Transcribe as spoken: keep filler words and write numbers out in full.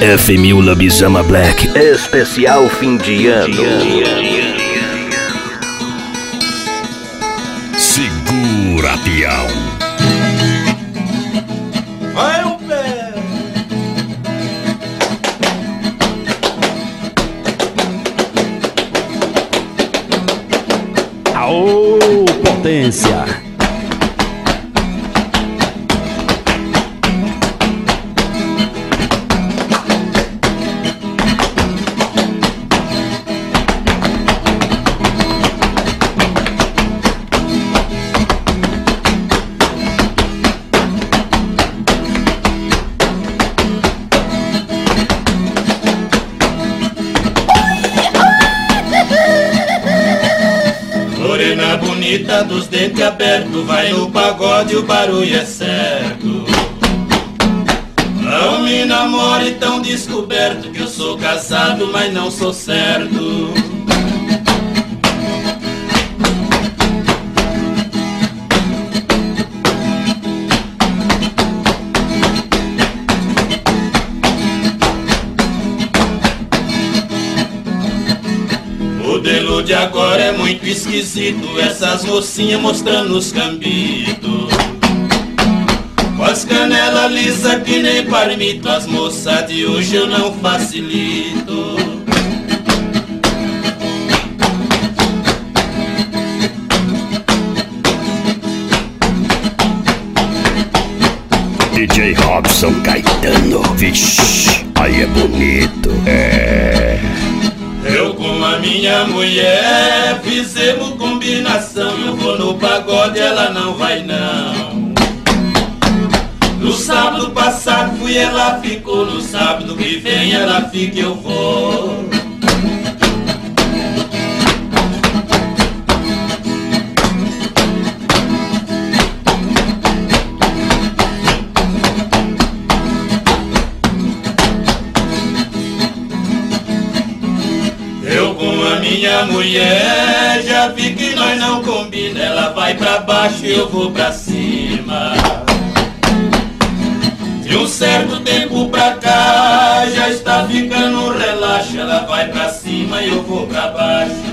F mil Lobisama Black, especial fim de ano. Segura, peão. Vai o pé. Aô, potência. Morena bonita dos dentes abertos, vai no pagode, o barulho é certo. Não me namore tão descoberto, que eu sou casado, mas não sou certo. O modelo de agora é muito esquisito, essas mocinhas mostrando os cambitos. Com as canelas lisas que nem palmito, as moças de hoje eu não facilito. D J Robson Caetano, vixe, aí é bonito, é. Eu com a minha mulher fizemos combinação, eu vou no pagode, ela não vai não. No sábado passado fui, ela ficou, no sábado que vem ela fica, eu vou. Eu com a minha mulher já vi que nós não combina, ela vai pra baixo e eu vou pra cima. De um certo tempo pra cá já está ficando relaxo, ela vai pra cima e eu vou pra baixo.